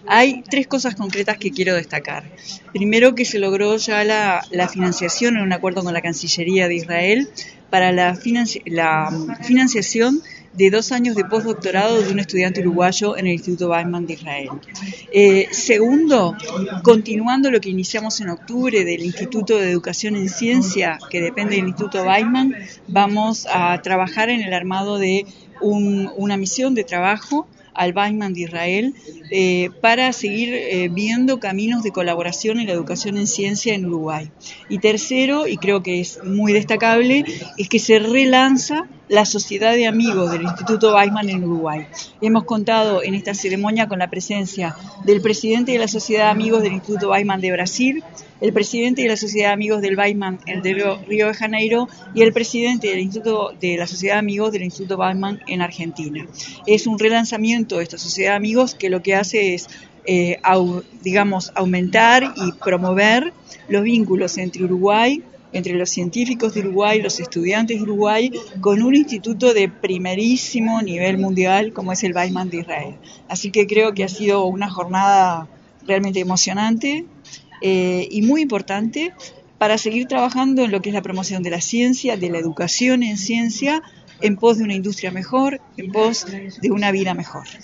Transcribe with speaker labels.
Speaker 1: Hay tres cosas concretas que quiero destacar. Primero, que se logró ya la financiación en un acuerdo con la Cancillería de Israel para la financiación de 2 años de postdoctorado de un estudiante uruguayo en el Instituto Weizmann de Israel. Segundo, continuando lo que iniciamos en octubre del Instituto de Educación en Ciencia, que depende del Instituto Weizmann, vamos a trabajar en el armado de una misión de trabajo al Weizmann de Israel para seguir viendo caminos de colaboración en la educación en ciencia en Uruguay. Y tercero, y creo que es muy destacable, es que se relanza la Sociedad de Amigos del Instituto Weizmann en Uruguay. Hemos contado en esta ceremonia con la presencia del presidente de la Sociedad de Amigos del Instituto Weizmann de Brasil, el presidente de la Sociedad de Amigos del Weizmann de Río de Janeiro y el presidente del Instituto de la Sociedad de Amigos del Instituto Weizmann en Argentina. Es un relanzamiento de esta Sociedad de Amigos que lo que hace es aumentar y promover los vínculos entre Uruguay, entre los científicos de Uruguay, los estudiantes de Uruguay, con un instituto de primerísimo nivel mundial como es el Weizmann de Israel. Así que creo que ha sido una jornada realmente emocionante y muy importante para seguir trabajando en lo que es la promoción de la ciencia, de la educación en ciencia, en pos de una industria mejor, en pos de una vida mejor.